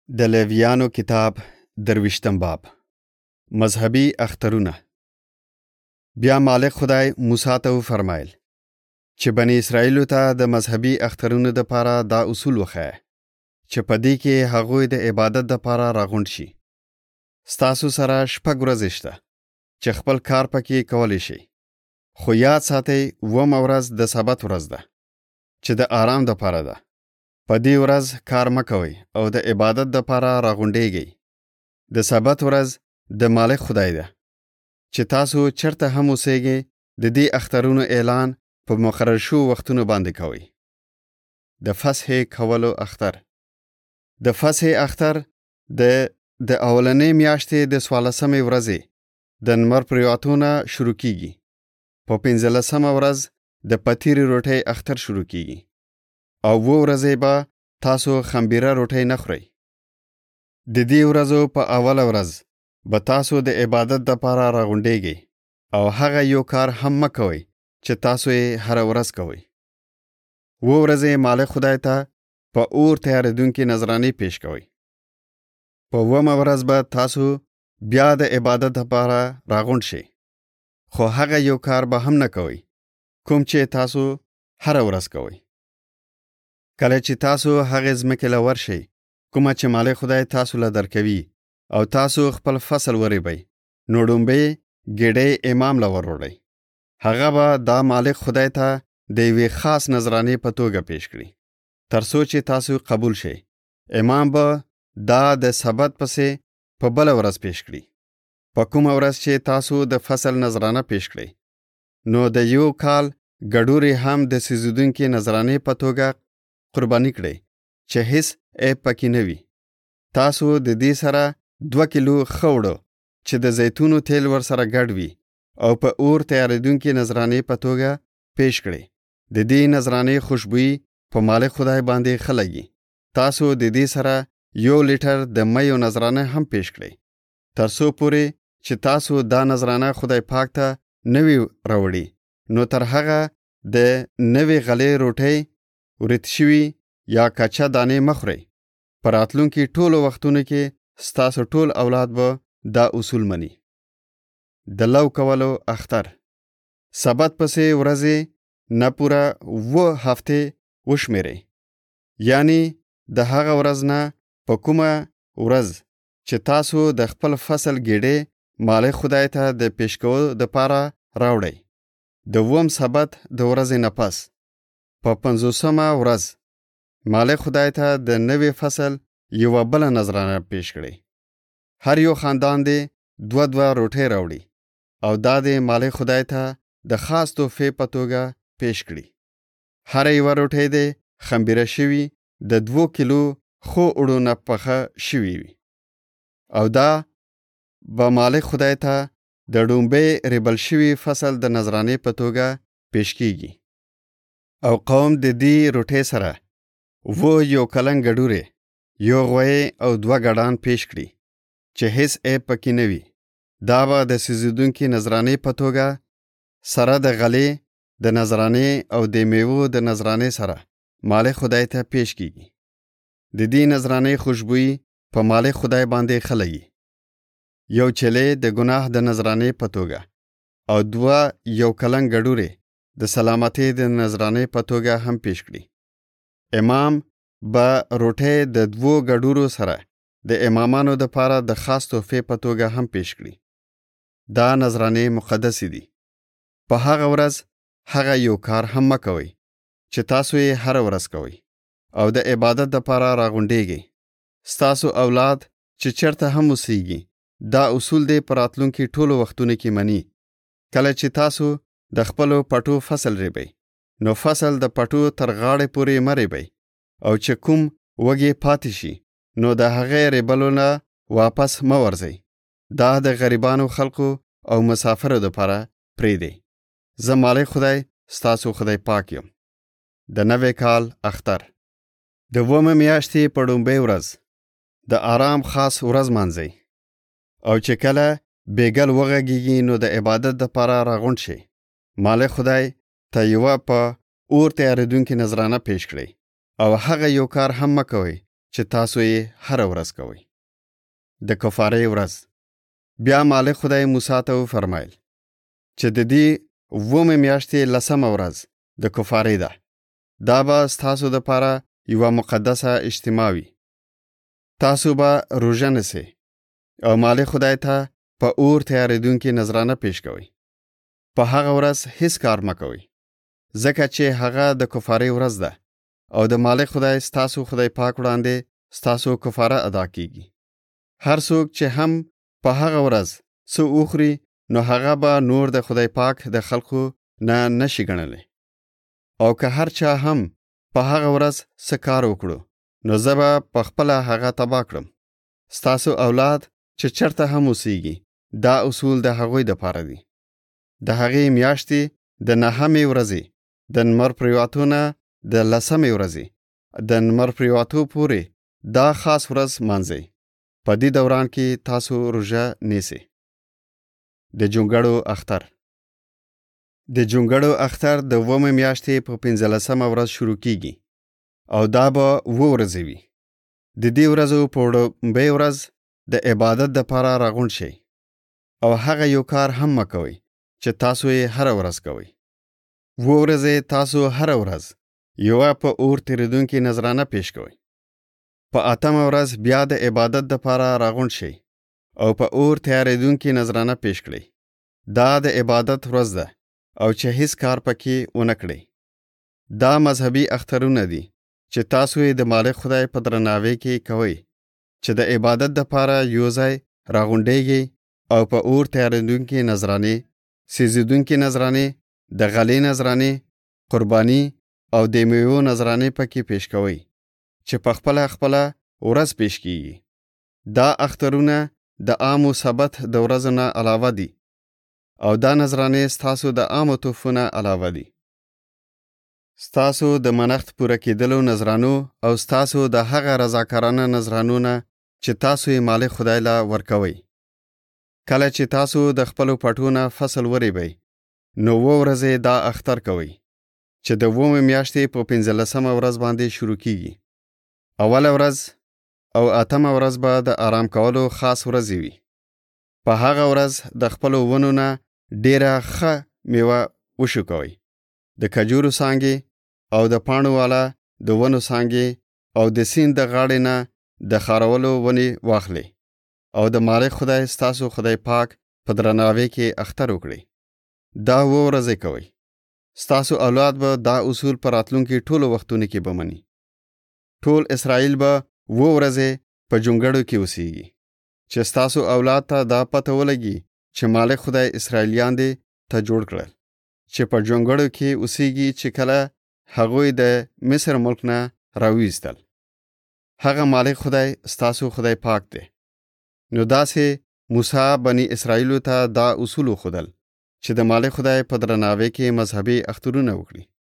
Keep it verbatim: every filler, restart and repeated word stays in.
د لیویانو کتاب درویشتم باب مذهبي اخترونه. بیا مالک خدای موسی ته وفرمایل چې بنی اسرائیلو ته د مذهبي اخترونو د پاره دا اصول وښایه چې په دې کې هغوی د عبادت د پاره راغونډ شي. ستاسو سره شپږ ورځې شته چې خپل کار پکې کولی شي، خو یاد ساتئ اوومه ورځ د سبت ورځ ده چې د آرام د پاره ده. په دې ورځ کار مکوئ او د عبادت د پاره راغونډېږئ. د سبت ورځ د مالک خدای ده. چې تاسو چرته هم اوسېږئ د دې اخترونو اعلان په مقرر شو وختونو باندې کوئ. د فصح کولو اختر. د فصح اختر د د اولنې میاشتې د څوارلسمې ورځې د نمر پریوتونه شروع کیږي. په پنځلسمه ورځ د پتیرې روټۍ اختر شروع کیږي او و ورځې به تاسو خمبیره روټۍ نه خورئ. د دې ورځو په اوله ورځ به تاسو د عبادت د پاره راغونډېږئ او هغه یو کار هم مکوئ چې تاسو یې هر ورځ کوئ. و ورځې مالک خدای ته په اور تیارېدونکې نذرانې پیش کوئ. په اوومه ورځ به تاسو بیا د عبادت د پاره راغونډ شئ، خو هغه یو کار به هم نه کوئ کوم چې تاسو هر ورځ کوئ. کله چې تاسو هغه ځمکې له ورشئ کومه چې مالک خدای تاسو له درکوي او تاسو خپل فصل ورېبئ، نو ډومبې ګېډۍ امام له وروړئ. هغه به دا مالک خدای ته د یوې خاص نذرانې په توګه پیش کړي تر څو چې تاسو قبول شئ. امام به دا د سبت پسې په بله ورځ پیش کړي. په کومه ورځ چې تاسو د فصل نذرانه پیش کړئ، نو د یو کال ګډورې هم د سوځېدونکې نذرانې په توګه قرباني کړئ چې هیڅ عیب پکې نه وي. تاسو د دې سره دوه کیلو خوړو چې د زیتونو تیل ور سره ګډ وي او په اور تیارېدونکې نذرانې په توګه پیش کړئ. د دې نذرانې خوشبويي په مالک خدای باندې ښه لګي. تاسو د دې سره یو لیټر د میو نذرانه هم پیش کړئ تر څو پورې چې تاسو دا نذرانه خدای پاک ته نوی راوړي. نو تر هغه د نوی غلې روټۍ، ورت شوي یا کچا دانې مخورئ. پر راتلونکي ټولو وختونو کې ستاسو ټول اولاد به دا اصول مني. د لو کولو اختر. سبت پسې ورځې نه پوره اوه هفتې وشمېرئ، یعنی د هغه ورځ نه په کومه ورځ چې تاسو د خپل فصل ګېډې مالک خدای ته د پیش کولو د پاره راوړئ. د اووم سبت د ورځې نه پس په پنځوسمه ورځ مالک خدای ته د نوې فصل یوه بله نذرانه پیش کړئ. هر یو خاندان دې دوه دوه روټۍ راوړي او دا دې مالک خدای ته د خاص تحفې په توګه پیش کړي. هر یوه روټۍ دې خمبیره شوي د دوه کیلو خو اوړو نه پخه شوي وي او دا به مالک خدای ته د ډومبې ریبل شوي فصل د نذرانې په توګه پیش کیږي. او قوم د دې روټۍ سره و یو کلنګ ګډورې، یو غوی او دوه ګډان پیش کړي چې هیڅ عیب پکې نه وي. دا به د سوځېدونکې نذرانې په توګه سره د غلې د نذرانې او د میوو د نذرانې سره مالک خدای ته پیش کیږي. د دې نذرانې خوشبويي په مالک خدای باندې ښه لګي. یو چلې د ګناه د نذرانې په توګه او دوه یو کلنګ ګډورې د سلامتۍ د نذرانې په توګه هم پیش کړي. امام به روټۍ د دوو ګډورو سره د امامانو د پاره د خاص تحفې په توګه هم پیش کړي. دا نذرانې مقدسې دي. په هغه ورځ هغه یو کار هم مکوئ چې تاسو یې هر ورځ کوئ او د عبادت د پاره راغونډېږئ. ستاسو اولاد چې چرته هم اوسېږي دا اصول دې په راتلونکي ټولو وختونو کې مني. کله چې تاسو د خپلو پټو فصل ریبئ، نو فصل د پټو تر غاړې پورې مه ریبئ او چې کوم وږی پاتې شي نو د هغې ریبلو نه واپس مه ورځئ. دا د غریبانو خلقو او مسافرو دپاره پرېږدئ. زه مالک خدای ستاسو خدای پاک یم. د نوی کال اختر. د اوومې میاشتې په ډومبۍ ورځ د آرام خاص ورځ مانځئ او چې کله بیګل وغږیږي نو د عبادت د پاره راغونډ شئ. مالک خدای ته یوه په اور تیارېدونکې نذرانه پیش کړئ او هغه یو کار هم مکوئ چې تاسو یې هر ورځ کوئ. د کفارې ورځ. بیا مالک خدای موسی ته وفرمایل چې د دې اوومې میاشتې لسمه ورځ د کفارې ده. دا به ستاسو دپاره یوه مقدسه اجتماع وي. تاسو به روژه نیسئ او مالک خدای ته په اور تیارېدونکې نذرانه پیش کوئ. په هغه ورځ هیڅ کار مه کوئ، ځکه چې هغه د کفارې ورځ ده او د مالک خدای ستاسو خدای پاک وړاندې ستاسو کفاره ادا کیږي. هر څوک چې هم په هغه ورځ څه وخوري نو هغه به نور د خدای پاک د خلقو نه نشي ګڼلی. او که هر چا هم په هغه ورځ څه کار وکړو نو زه به په خپله هغه تباه کړم. ستاسو اولاد چې چرته هم اوسیږي، دا اصول د هغوی دپاره دي. د هغې میاشتې د نهمې ورځې د لمر پرېوتو نه د لسمې ورځې د لمر پرېوتو پورې دا خاص ورځ مانځئ. په دې دوران کې تاسو روژه نیسئ. د جونګړو اختر. د جونګړو اختر د اوومې میاشتې په پنځلسمه ورځ شروع کیږي او دا به اووه ورځې وي. د دې ورځو په وړومبۍ ورځ د عبادت دپاره راغونډ شئ او هغه یو کار هم مه کوئ چې تاسو یې هره ورځ کوئ. اووه ورځې تاسو هره ورځ یوه په اور تیریدونکې نذرانه پیش کوئ. په اتمه ورځ بیا د عبادت دپاره راغونډ شئ او په اور تیارېدونکې نذرانه پیش کړئ. دا د عبادت ورځ ده او چې هیڅ کار پکې ونه کړئ. دا مذهبي اخترونه دي چې تاسو یې د مالک خدای په درناوي کې کوئ، چې د عبادت دپاره یو ځای راغونډېږي او په اور تیارېدونکې نذرانې، سیزیدونکې نذرانې، د غلې نذرانې، قرباني او د میوو نذرانې پکې پیش کوئ چې په خپله خپله ورځ پیش کیږي. دا اخترونه د عامو سبت د ورځو نه علاوه دي او دا نذرانې ستاسو د عامو تحفو نه علاوه دي. ستاسو د منښت پوره کېدلو نذرانو او ستاسو د هغه رضاکارانه نذرانو نه چې تاسو یې مالک خدای له ورکوئ. کله چې تاسو د خپلو پټو نه فصل وریبئ نو اووه ورځې دا اختر کوئ چې د اوومې میاشتې په پنځلسمه ورځ باندې شروع کیږي. اوله ورځ او اتمه ورځ به د آرام کولو خاص ورځې وي. په هغه ورځ د خپلو ونو نه ډیره ښه میوه وشوکوئ. د کجورو څانګې او د پاڼو والا د ونو څانګې او د سیند د غاړې نه د خارولو ونې واخلئ او د مالک خدای ستاسو خدای پاک په درناوي کې اختر وکړئ. دا اووه ورځې کوئ. ستاسو اولاد به دا اصول په راتلونکي ټولو وختونو کې به مني. ټول اسرائیل به اووه ورځې په جونګړو کې اوسیږي چې ستاسو اولاد ته دا پته ولګي چې مالک خدای اسرائیلیان دې ته جوړ کړل چې په جونګړو کې اوسیږي چې کله هغوی د مصر ملک نه راویستل. هغه مالک خدای ستاسو خدای پاک دی. نو داسې موسی بني اسرائیلو ته دا اصول وښودل چې د مالک خدای په درناوي کې مذهبي اخترونه وکړي.